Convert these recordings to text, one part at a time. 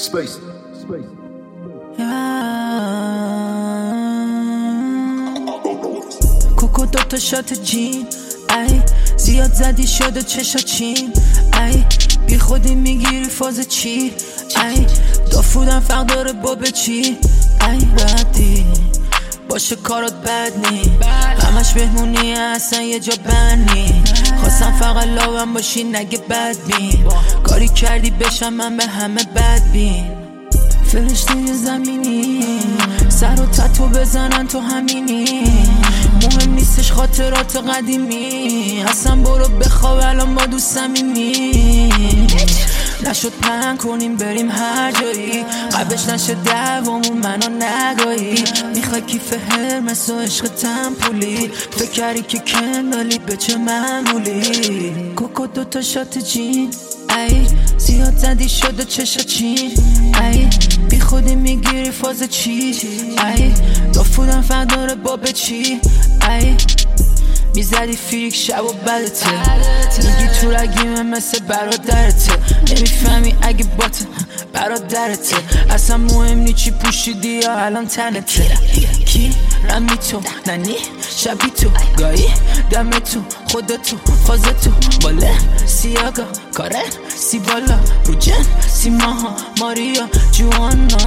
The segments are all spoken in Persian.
Space. کوکو دوتا شات جین ای زیاد زدی شده چشا چین ای بی خودی میگیری فاز چی ای دافودم فرق داره با به چی ای ردی باشه کارات بد نی همش بهمونی اصلا یه جا بنی خواستم فقط لاوم باشی نگه بد بین کاری کردی بشم من به همه بد بین فرشته زمینی سر و تتو بزنن تو همینی مهم نیستش خاطرات قدیمی اصلا برو بخواب الان با دوست صمیمی نشد پنگ کنیم بریم هر جایی قبلش نشه دوامون منو نگایی میخوای کیف هرمس و عشق تنپولی فکر کردی که کندالی به چه معمولی کوکو دوتا شات جین ای زیاد زدی شده چشا چین ای بی خودی میگیری فاز چی ای دافودم فرق داره با به چی ای میزدی فیک شب و بدته میگی تو رگیمه مثل برادرته نمیفهمی اگه باته برادرته اصلا مهم نی چی پوشیدی یا الان تنته کی رمی تو ننی شبی تو گایی دم تو خودتو فازتو باله سیاگا کاره سی بالا رو جن سی ماها ماریا جوانا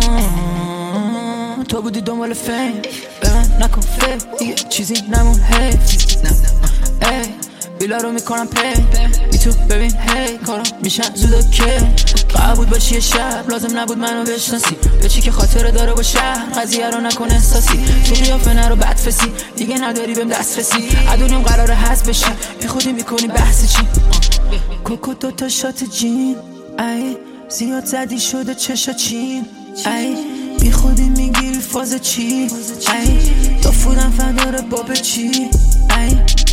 تو بودی دنبال فیم به من نکن فیم دیگه چیزی نمون حیف ای بیلا رو میکنم پی بی تو ببین هی کارم میشن زود که قبول باشی یه شب لازم نبود منو بشناسی به چی که خاطره داره با شهر قضیه رو نکن احساسی تو قیافه نرو بدفسی دیگه نداری بهم دسترسی ادونیم قراره هست بشی بی خودی میکنی بحث چی کوکو دوتا شات جین ای زیاد زدی شده چشا چین ای بی خودی میگیری فاز چی ای دافودم فداره با به چی ای